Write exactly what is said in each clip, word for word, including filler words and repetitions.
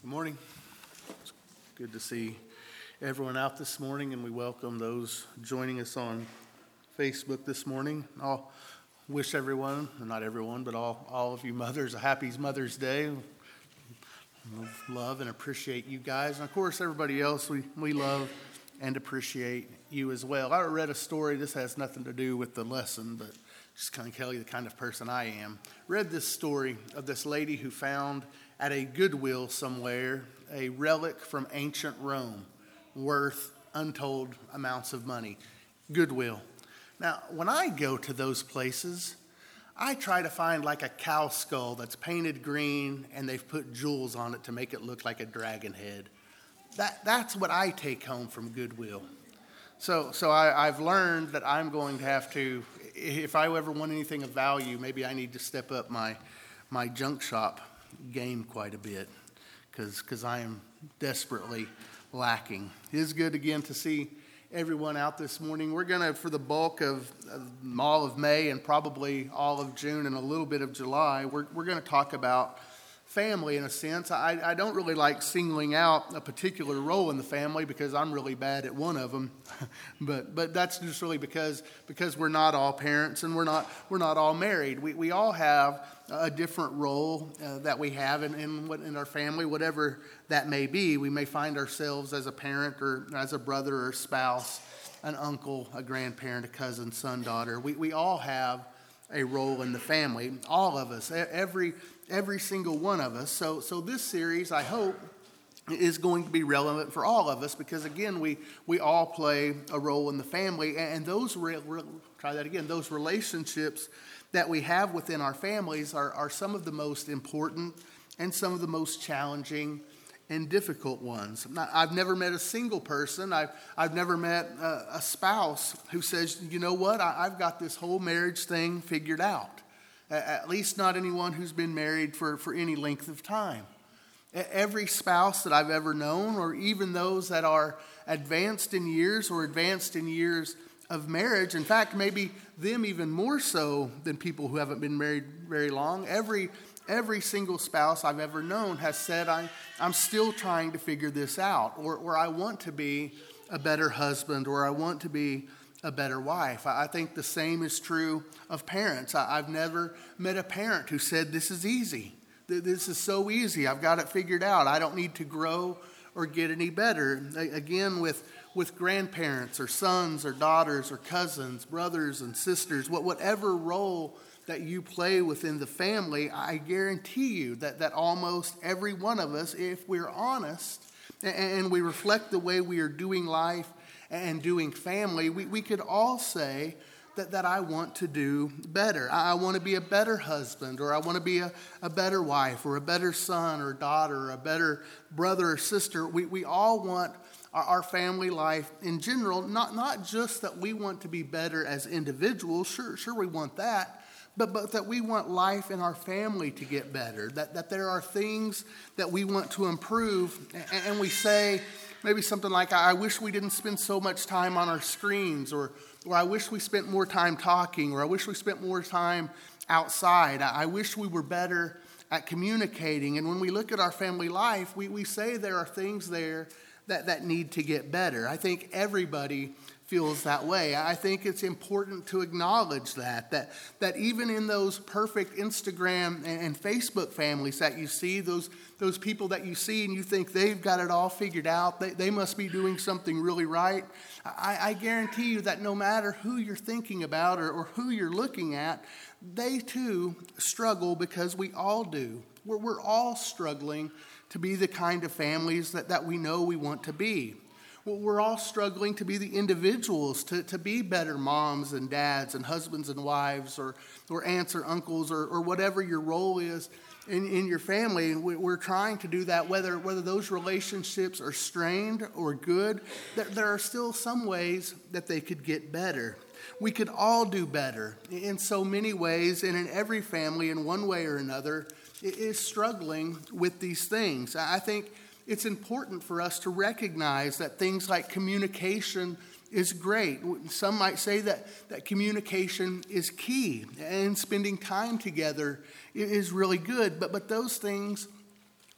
Good morning. It's good to see everyone out this morning, and we welcome those joining us on Facebook this morning. I'll wish everyone, not everyone, but all, all of you mothers a happy Mother's Day. Love and appreciate you guys. And of course, everybody else, we, we love and appreciate you as well. I read a story. This has nothing to do with the lesson, but just kind of tell you the kind of person I am. Read this story of this lady who found at a Goodwill somewhere a relic from ancient Rome worth untold amounts of money. Goodwill. Now, when I go to those places, I try to find like a cow skull that's painted green and they've put jewels on it to make it look like a dragon head. That, that's what I take home from Goodwill. So so I, I've learned that I'm going to have to, if I ever want anything of value, maybe I need to step up my, my junk shop game quite a bit because because I am desperately lacking. It is good again to see everyone out this morning. We're going to, for the bulk of, of all of May and probably all of June and a little bit of July, we're, we're going to talk about family in a sense. I, I don't really like singling out a particular role in the family because I'm really bad at one of them, but but that's just really because because we're not all parents and we're not we're not all married. We we all have a different role uh, that we have in in, what, in our family, whatever that may be. We may find ourselves as a parent or as a brother or spouse, an uncle, a grandparent, a cousin, son, daughter. We we all have a role in the family. All of us, every every single one of us. So so this series, I hope, is going to be relevant for all of us because again, we we all play a role in the family, and those re- re- try that again. Those relationships that we have within our families are are some of the most important and some of the most challenging and difficult ones. Not, I've never met a single person. I've I've never met a, a spouse who says, you know what, I, I've got this whole marriage thing figured out. At least not anyone who's been married for, for any length of time. Every spouse that I've ever known, or even those that are advanced in years or advanced in years of marriage, in fact, maybe them even more so than people who haven't been married very long, every every single spouse I've ever known has said, I, I'm still trying to figure this out, or, or I want to be a better husband, or I want to be a better wife. I think the same is true of parents. I've never met a parent who said, this is easy. This is so easy. I've got it figured out. I don't need to grow or get any better. Again, with, with grandparents or sons or daughters or cousins, brothers and sisters, whatever role that you play within the family, I guarantee you that, that almost every one of us, if we're honest and we reflect the way we are doing life and doing family, we, we could all say that, that I want to do better. I, I want to be a better husband, or I want to be a, a better wife, or a better son or daughter, or a better brother or sister. We, we all want our, our family life in general, not, not just that we want to be better as individuals, sure, sure we want that, but, but that we want life in our family to get better, that, that there are things that we want to improve, and, and we say, maybe something like, I wish we didn't spend so much time on our screens, or or I wish we spent more time talking, or I wish we spent more time outside. I wish we were better at communicating. And when we look at our family life, we, we say there are things there that, that need to get better. I think everybody feels that way. I think it's important to acknowledge that, that, that even in those perfect Instagram and, and Facebook families that you see, those those people that you see and you think they've got it all figured out, they, they must be doing something really right. I, I guarantee you that no matter who you're thinking about or, or who you're looking at, they too struggle because we all do. We're, we're all struggling to be the kind of families that, that we know we want to be. Well, we're all struggling to be the individuals, to, to be better moms and dads and husbands and wives, or, or aunts or uncles, or, or whatever your role is in, in your family. We're trying to do that, whether whether those relationships are strained or good. There, there are still some ways that they could get better. We could all do better in so many ways, and in every family in one way or another is struggling with these things. I think it's important for us to recognize that things like communication is great. Some might say that, that communication is key, and spending time together is really good. But, but those things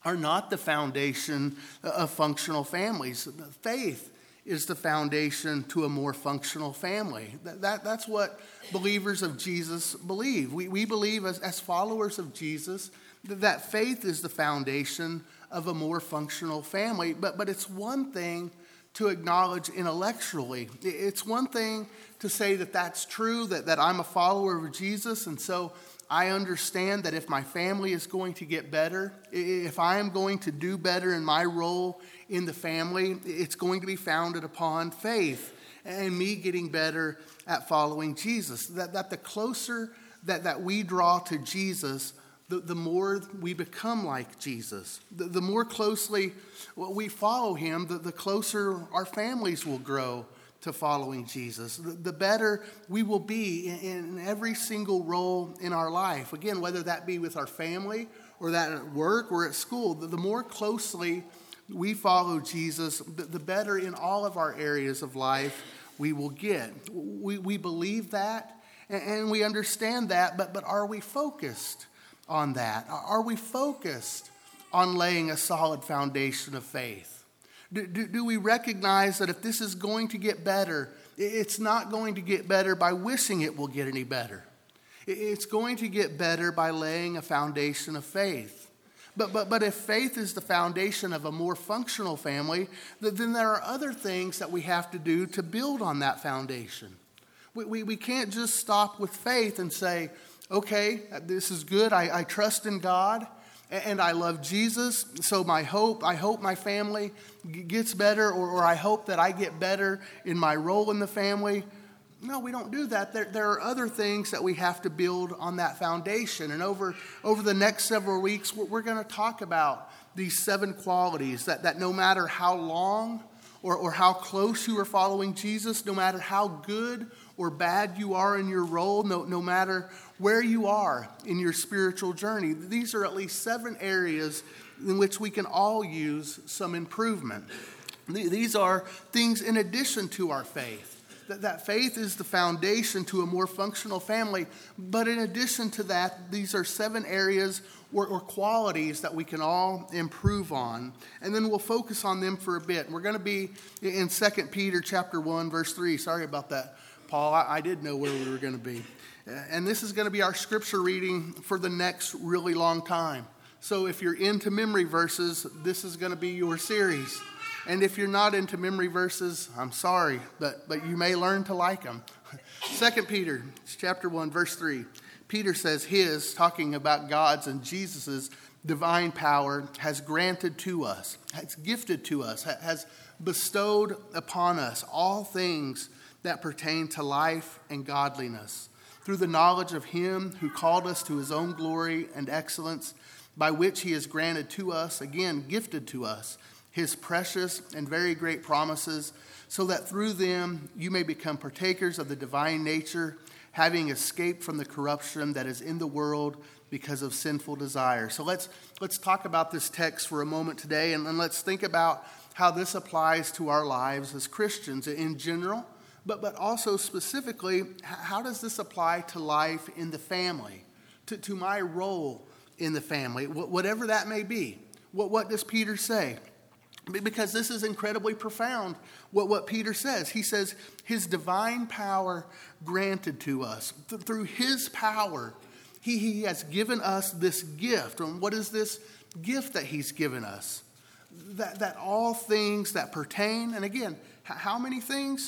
are not the foundation of functional families. Faith is the foundation to a more functional family. That, that, that's what believers of Jesus believe. We, we believe as, as followers of Jesus that, that faith is the foundation of a more functional family. But, but it's one thing to acknowledge intellectually. It's one thing to say that that's true, that, that I'm a follower of Jesus, and so I understand that if my family is going to get better, if I am going to do better in my role in the family, it's going to be founded upon faith and me getting better at following Jesus. That, that the closer that, that we draw to Jesus, the, the more we become like Jesus. The, the more closely we follow him, the, the closer our families will grow to following Jesus. The, the better we will be in, in every single role in our life. Again, whether that be with our family or that at work or at school, the, the more closely we follow Jesus, the, the better in all of our areas of life we will get. We, we believe that and, and we understand that, but, but are we focused on that? Are we focused on laying a solid foundation of faith? Do, do, do we recognize that if this is going to get better, it's not going to get better by wishing it will get any better? It's going to get better by laying a foundation of faith. But, but, but if faith is the foundation of a more functional family, then there are other things that we have to do to build on that foundation. We, we, we can't just stop with faith and say, okay, this is good, I, I trust in God, and I love Jesus, so my hope, I hope my family gets better, or, or I hope that I get better in my role in the family. No, we don't do that. There, there are other things that we have to build on that foundation. And over, over the next several weeks, we're, we're going to talk about these seven qualities that, that no matter how long or, or how close you are following Jesus, no matter how good or bad you are in your role, no, no matter where you are in your spiritual journey, these are at least seven areas in which we can all use some improvement. These are things in addition to our faith. That, that faith is the foundation to a more functional family, but in addition to that, these are seven areas or, or qualities that we can all improve on. And then we'll focus on them for a bit. We're going to be in Second Peter chapter one, verse three. Sorry about that, Paul. I, I did know where we were going to be. And this is going to be our scripture reading for the next really long time. So if you're into memory verses, this is going to be your series. And if you're not into memory verses, I'm sorry, but, but you may learn to like them. Second Peter chapter one, verse three. Peter says his, talking about God's and Jesus's divine power, has granted to us, has gifted to us, has bestowed upon us all things that pertain to life and godliness, through the knowledge of him who called us to his own glory and excellence, by which he has granted to us, again, gifted to us, his precious and very great promises, so that through them you may become partakers of the divine nature, having escaped from the corruption that is in the world because of sinful desire. So let's let's talk about this text for a moment today, and, and let's think about how this applies to our lives as Christians in general. But but also specifically, how does this apply to life in the family, to, to my role in the family, whatever that may be? What, what does Peter say? Because this is incredibly profound, what, what Peter says. He says, his divine power granted to us. Th- through his power, he, he has given us this gift. And what is this gift that he's given us? That, that all things that pertain, and again, how many things?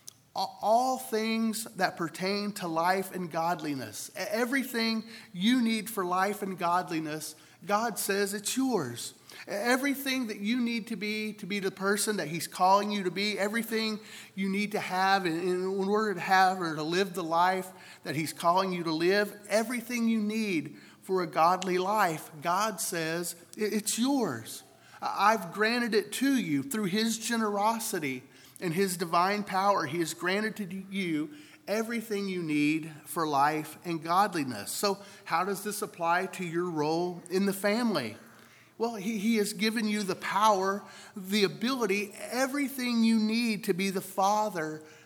All things that pertain to life and godliness. Everything you need for life and godliness, God says it's yours. Everything that you need to be, to be the person that he's calling you to be, everything you need to have in, in order to have or to live the life that he's calling you to live, everything you need for a godly life, God says it's yours. I've granted it to you through his generosity and his divine power. He has granted to you everything you need for life and godliness. So how does this apply to your role in the family? Well, he, he has given you the power, the ability, everything you need to be the father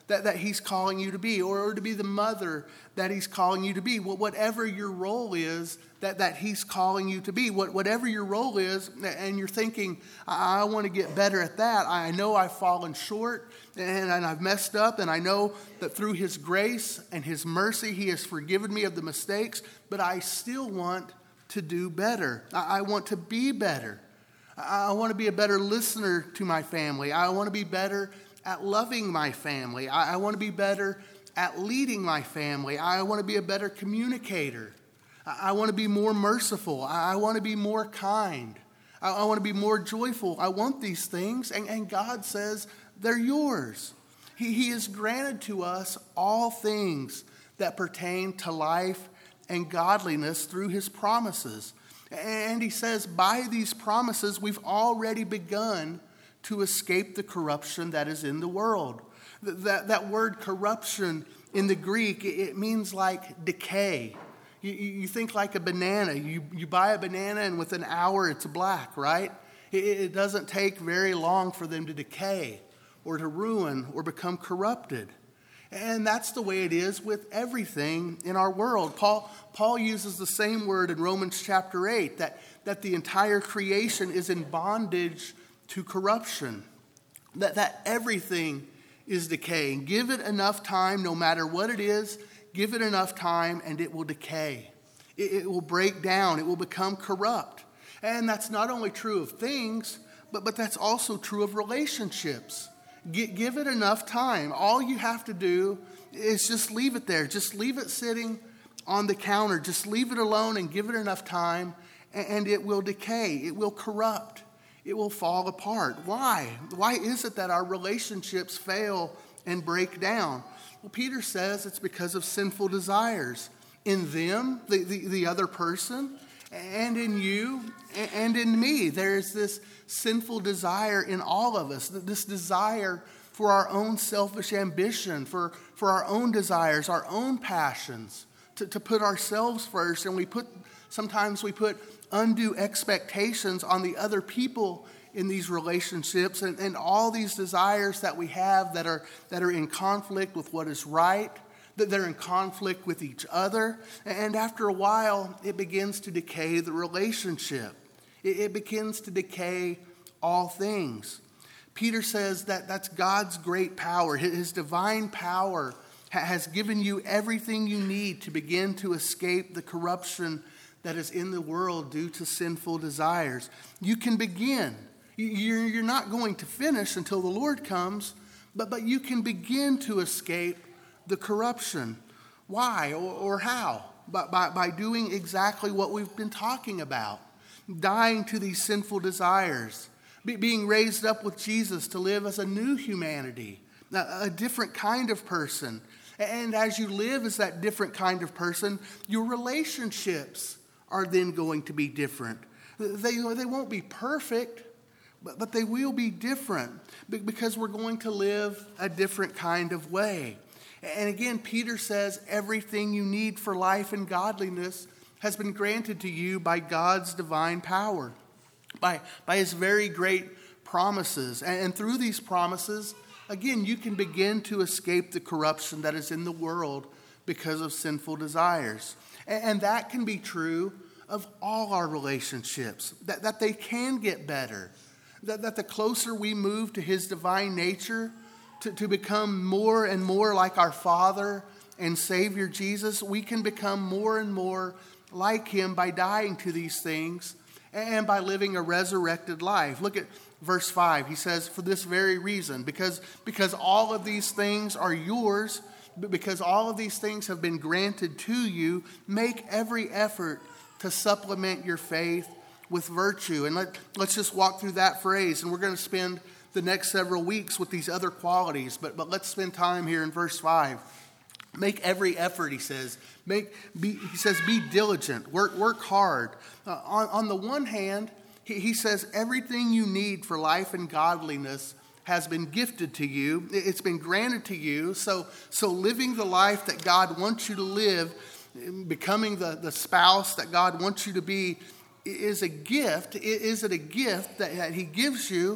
that, that he's calling you to be, or to be the mother that he's calling you to be. Whatever your role is that, that he's calling you to be, what, whatever your role is, and you're thinking, I, I want to get better at that. I know I've fallen short and, and I've messed up, and I know that through his grace and his mercy, he has forgiven me of the mistakes, but I still want to do better. I, I want to be better. I, I want to be a better listener to my family. I want to be better at loving my family. I, I want to be better at leading my family. I want to be a better communicator. I, I want to be more merciful. I, I want to be more kind. I, I want to be more joyful. I want these things, and, and God says they're yours. He, he has granted to us all things that pertain to life and godliness through his promises. And he says by these promises, we've already begun to escape the corruption that is in the world. That, that word corruption in the Greek, it means like decay. You, you think like a banana. You, you buy a banana and within an hour it's black, right? It, it doesn't take very long for them to decay or to ruin or become corrupted. And that's the way it is with everything in our world. Paul, Paul uses the same word in Romans chapter eight, that, that the entire creation is in bondage to corruption, that, that everything is decaying. Give it enough time, no matter what it is, give it enough time and it will decay. It, it will break down. It will become corrupt. And that's not only true of things, but, but that's also true of relationships. G- give it enough time. All you have to do is just leave it there. Just leave it sitting on the counter. Just leave it alone and give it enough time, and, and it will decay. It will corrupt. It will fall apart. Why? Why is it that our relationships fail and break down? Well, Peter says it's because of sinful desires in them, the, the, the other person, and in you, and in me. There's this sinful desire in all of us, this desire for our own selfish ambition, for, for our own desires, our own passions, to, to put ourselves first. And we put, sometimes we put undue expectations on the other people in these relationships, and, and all these desires that we have that are that are in conflict with what is right, that they're in conflict with each other, and after a while it begins to decay the relationship. It, it begins to decay all things. Peter says that that's God's great power. His divine power has given you everything you need to begin to escape the corruption that is in the world due to sinful desires. You can begin. You're, you're not going to finish until the Lord comes, but, but you can begin to escape the corruption. Why or, or how? By, by, by doing exactly what we've been talking about. Dying to these sinful desires. Be, being raised up with Jesus to live as a new humanity. A, a different kind of person. And as you live as that different kind of person, your relationships are then going to be different. They, they won't be perfect, but, but they will be different because we're going to live a different kind of way. And again, Peter says everything you need for life and godliness has been granted to you by God's divine power, by, by his very great promises. And, and through these promises, again, you can begin to escape the corruption that is in the world because of sinful desires. And, and that can be true of all our relationships, that, that they can get better, that, that the closer we move to his divine nature, to, to become more and more like our Father and Savior Jesus, we can become more and more like him by dying to these things and by living a resurrected life. Look at verse five. He says, for this very reason, because, because all of these things are yours, because all of these things have been granted to you, make every effort to supplement your faith with virtue. And let, let's just walk through that phrase, and we're going to spend the next several weeks with these other qualities, but, but let's spend time here in verse five. Make every effort, he says. Make, be, he says, be diligent, work, work hard. Uh, on, on the one hand, he, he says everything you need for life and godliness has been gifted to you. It's been granted to you. So, so living the life that God wants you to live, becoming the, the spouse that God wants you to be, is a gift. Is it a gift that he gives you,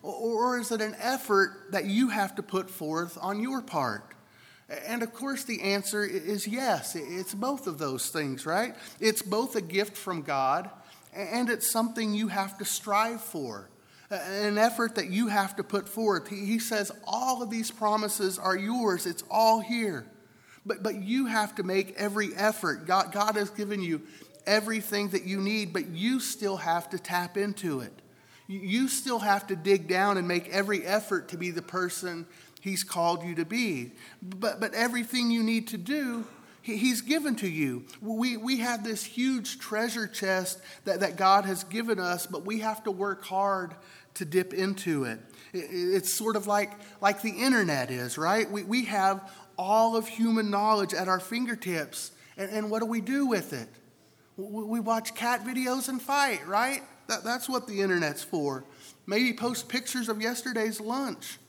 Or is it an effort that you have to put forth on your part? And of course the answer is yes. It's both of those things, right? It's both a gift from God and it's something you have to strive for. An effort that you have to put forth. He says all of these promises are yours. It's all here. But, but you have to make every effort. God, God has given you everything that you need, but you still have to tap into it. You still have to dig down and make every effort to be the person He's called you to be. But, but everything you need to do, He's given to you. We, we have this huge treasure chest that, that God has given us, but we have to work hard to dip into it. it it's sort of like, like the internet is, right? We, we have all of human knowledge at our fingertips. And, and what do we do with it? We watch cat videos and fight, right? That, that's what the internet's for. Maybe post pictures of yesterday's lunch.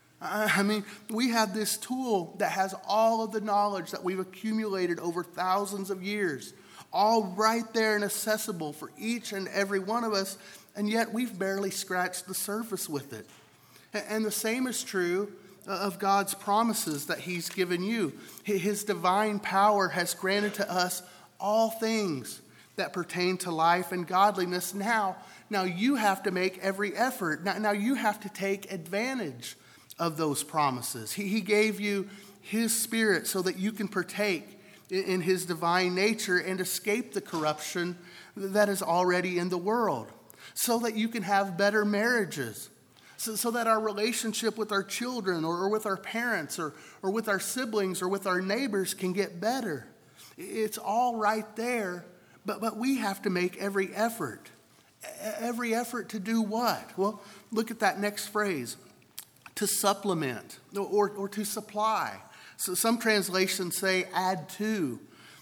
I mean, we have this tool that has all of the knowledge that we've accumulated over thousands of years, all right there and accessible for each and every one of us, and yet we've barely scratched the surface with it. And the same is true of God's promises that He's given you. His divine power has granted to us all things that pertain to life and godliness. Now, now you have to make every effort. Now, now you have to take advantage of those promises. He, he gave you His Spirit so that you can partake in, in His divine nature and escape the corruption that is already in the world, so that you can have better marriages, so, so that our relationship with our children or, or with our parents or, or with our siblings or with our neighbors can get better. It's all right there, but, but we have to make every effort. Every effort to do what? Well, look at that next phrase. To supplement or, or to supply. So some translations say add to.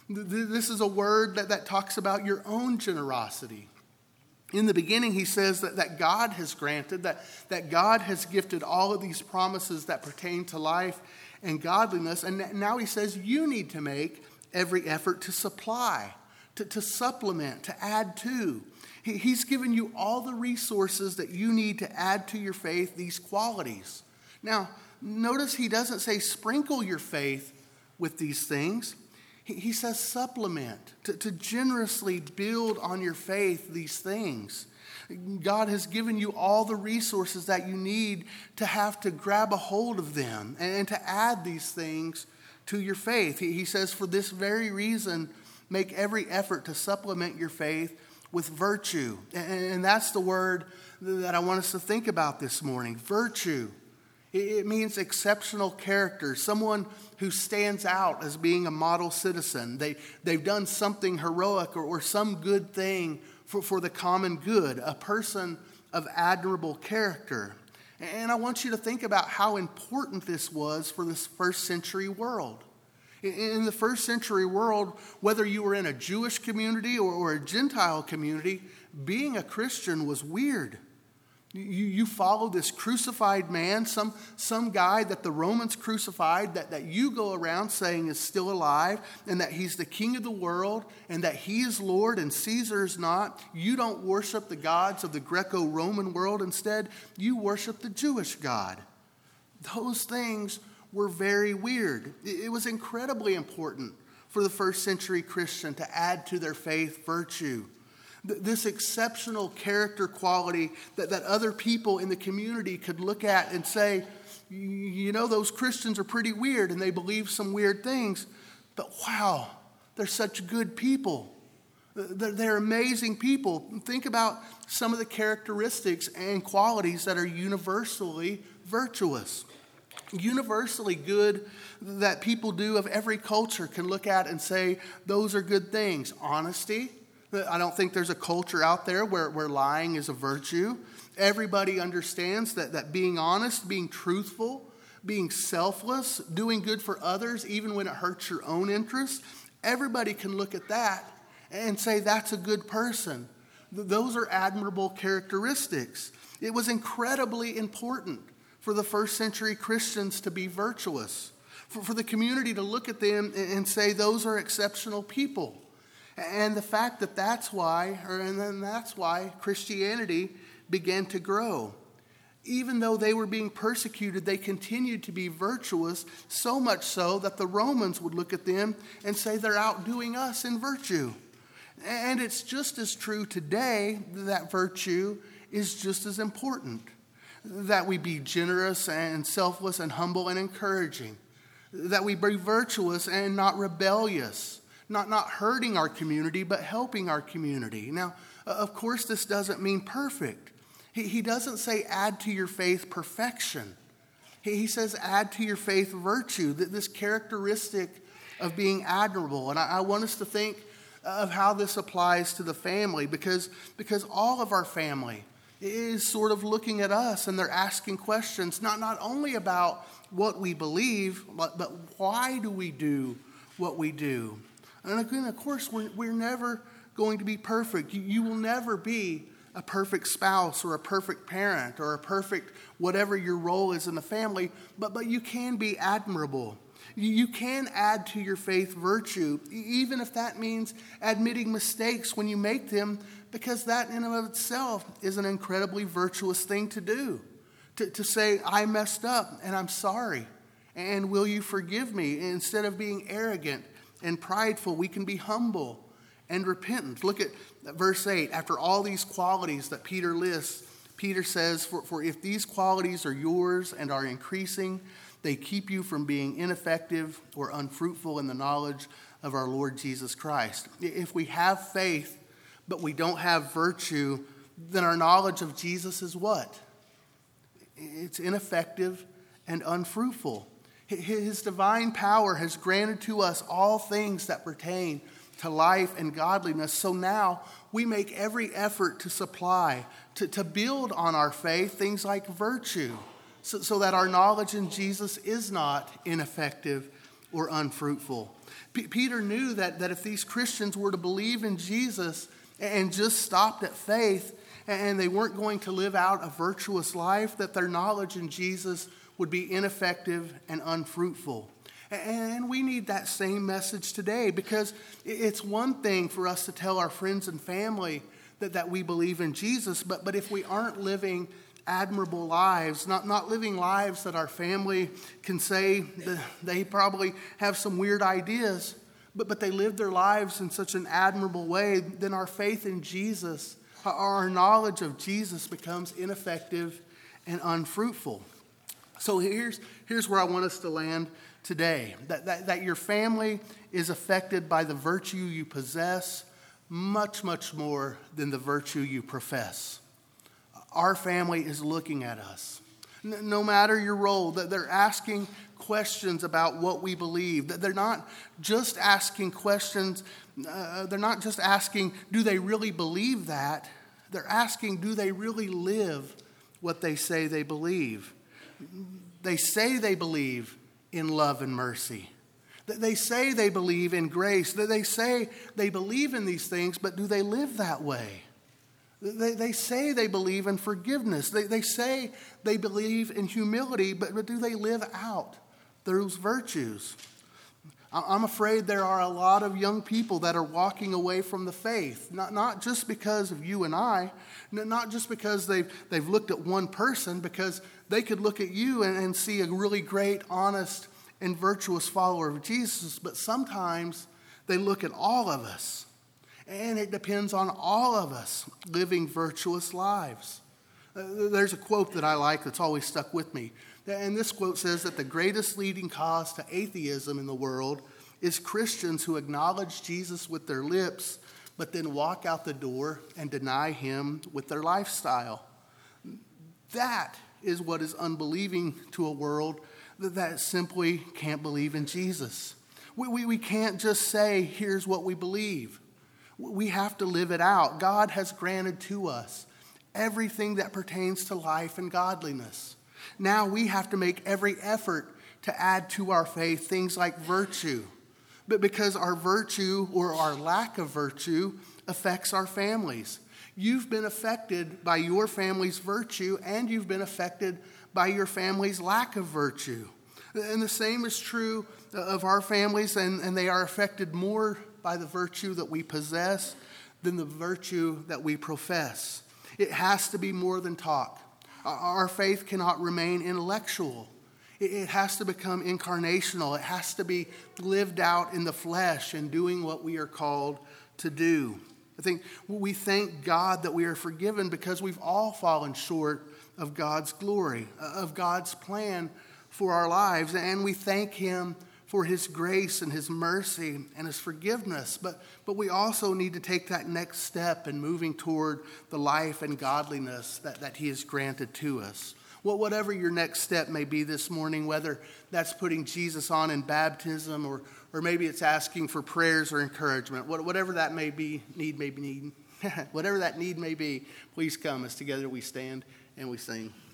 This is a word that, that talks about your own generosity. In the beginning, he says that, that God has granted, that, that God has gifted all of these promises that pertain to life and godliness. And now he says you need to make every effort to supply, to, to supplement, to add to. He, he's given you all the resources that you need to add to your faith these qualities. Now, notice he doesn't say sprinkle your faith with these things. He, he says supplement, to, to generously build on your faith these things. God has given you all the resources that you need to have to grab a hold of them and, and to add these things to your faith. He, he says for this very reason, make every effort to supplement your faith with virtue. And, and that's the word that I want us to think about this morning, virtue. It means exceptional character, someone who stands out as being a model citizen. They, they've done something heroic or, or some good thing for, for the common good, a person of admirable character. And I want you to think about how important this was for this first century world. In the first century world, whether you were in a Jewish community or, or a Gentile community, being a Christian was weird. You, you follow this crucified man, some, some guy that the Romans crucified, that, that you go around saying is still alive, and that he's the king of the world, and that he is Lord and Caesar is not. You don't worship the gods of the Greco-Roman world. Instead, you worship the Jewish God. Those things were very weird. It was incredibly important for the first century Christian to add to their faith virtue. This exceptional character quality that, that other people in the community could look at and say, you know, those Christians are pretty weird and they believe some weird things, but wow, they're such good people. They're, they're amazing people. Think about some of the characteristics and qualities that are universally virtuous. Universally good that people do of every culture can look at and say, those are good things. Honesty. I don't think there's a culture out there where, where lying is a virtue. Everybody understands that, that being honest, being truthful, being selfless, doing good for others, even when it hurts your own interests, everybody can look at that and say that's a good person. Those are admirable characteristics. It was incredibly important for the first century Christians to be virtuous, for, for the community to look at them and say those are exceptional people. And the fact that that's why, or and then that's why Christianity began to grow. Even though they were being persecuted, they continued to be virtuous, so much so that the Romans would look at them and say they're outdoing us in virtue. And it's just as true today that virtue is just as important. That we be generous and selfless and humble and encouraging. That we be virtuous and not rebellious. Not, not hurting our community, but helping our community. Now, of course, this doesn't mean perfect. He, he doesn't say add to your faith perfection. He, he says add to your faith virtue, that this characteristic of being admirable. And I, I want us to think of how this applies to the family, because, because all of our family is sort of looking at us and they're asking questions, not, not only about what we believe, but, but why do we do what we do? And again, of course, we're, we're never going to be perfect. You, you will never be a perfect spouse or a perfect parent or a perfect whatever your role is in the family, but, but you can be admirable. You, you can add to your faith virtue, even if that means admitting mistakes when you make them, because that in and of itself is an incredibly virtuous thing to do. To, to say, I messed up and I'm sorry, and will you forgive me? Instead of being arrogant and prideful, we can be humble and repentant. Look at verse eight. After all these qualities that Peter lists, Peter says, for, for if these qualities are yours and are increasing, they keep you from being ineffective or unfruitful in the knowledge of our Lord Jesus Christ. If we have faith, but we don't have virtue, then our knowledge of Jesus is what? It's ineffective and unfruitful. His divine power has granted to us all things that pertain to life and godliness. So now we make every effort to supply, to, to build on our faith, things like virtue, so, so that our knowledge in Jesus is not ineffective or unfruitful. P- Peter knew that, that if these Christians were to believe in Jesus and just stopped at faith, and they weren't going to live out a virtuous life, that their knowledge in Jesus would be ineffective and unfruitful. And we need that same message today, because it's one thing for us to tell our friends and family that, that we believe in Jesus, but, but if we aren't living admirable lives, not, not living lives that our family can say that they probably have some weird ideas, but, but they live their lives in such an admirable way, then our faith in Jesus, our knowledge of Jesus becomes ineffective and unfruitful. So here's, here's where I want us to land today. That, that, that your family is affected by the virtue you possess much, much more than the virtue you profess. Our family is looking at us. No matter your role, that they're asking questions about what we believe. That they're not just asking questions, uh, they're not just asking, do they really believe that? They're asking, do they really live what they say they believe? They say they believe in love and mercy. They say they believe in grace. They say they believe in these things, but do they live that way? They, they say they believe in forgiveness. They, they say they believe in humility, but, but do they live out those virtues? I'm afraid there are a lot of young people that are walking away from the faith, not, not just because of you and I, not just because they've, they've looked at one person, because they could look at you and, and see a really great, honest, and virtuous follower of Jesus, but sometimes they look at all of us, and it depends on all of us living virtuous lives. Uh, there's a quote that I like that's always stuck with me. And this quote says that the greatest leading cause to atheism in the world is Christians who acknowledge Jesus with their lips, but then walk out the door and deny him with their lifestyle. That is what is unbelieving to a world that, that simply can't believe in Jesus. We, we, we can't just say, here's what we believe. We have to live it out. God has granted to us everything that pertains to life and godliness. Now we have to make every effort to add to our faith things like virtue. But because our virtue or our lack of virtue affects our families. You've been affected by your family's virtue, and you've been affected by your family's lack of virtue. And the same is true of our families, and, and they are affected more by the virtue that we possess than the virtue that we profess. It has to be more than talk. Our faith cannot remain intellectual. It has to become incarnational. It has to be lived out in the flesh and doing what we are called to do. I think we thank God that we are forgiven because we've all fallen short of God's glory, of God's plan for our lives. And we thank him for his grace and his mercy and his forgiveness. But, but we also need to take that next step in moving toward the life and godliness that, that he has granted to us. Well, whatever your next step may be this morning, whether that's putting Jesus on in baptism or, or maybe it's asking for prayers or encouragement, whatever that may be, need may be need, whatever that need may be, please come as together we stand and we sing.